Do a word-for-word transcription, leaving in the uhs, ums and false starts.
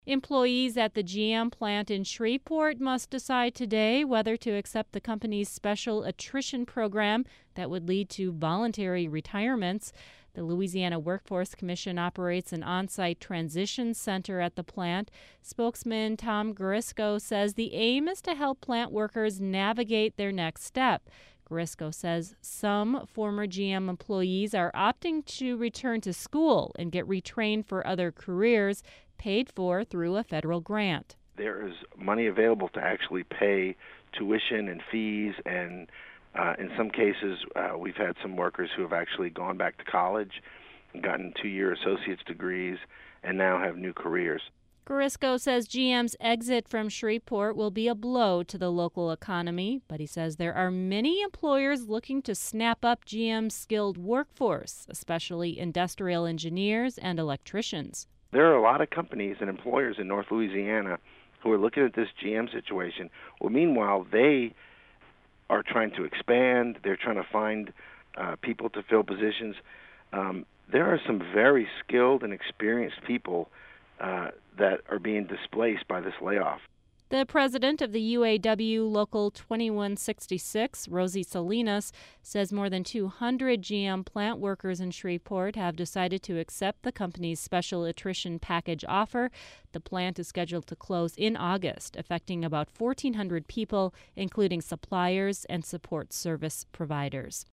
Employees at the G M plant in Shreveport must decide today whether to accept the company's special attrition program that would lead to voluntary retirements. The Louisiana Workforce Commission operates an on-site transition center at the plant. Spokesman Tom Garisco says the aim is to help plant workers navigate their next step. Garisco says some former G M employees are opting to return to school and get retrained for other careers, paid for through a federal grant. There is money available to actually pay tuition and fees, and uh, in some cases uh, we've had some workers who have actually gone back to college and gotten two-year associate's degrees and now have new careers. Garisco says G M's exit from Shreveport will be a blow to the local economy, but he says there are many employers looking to snap up G M's skilled workforce, especially industrial engineers and electricians. There are a lot of companies and employers in North Louisiana who are looking at this G M situation. Well, meanwhile, they are trying to expand. They're trying to find uh, people to fill positions. Um, there are some very skilled and experienced people uh, that are being displaced by this layoff. The president of the U A W Local twenty-one sixty-six, Rosie Salinas, says more than two hundred G M plant workers in Shreveport have decided to accept the company's special attrition package offer. The plant is scheduled to close in August, affecting about fourteen hundred people, including suppliers and support service providers.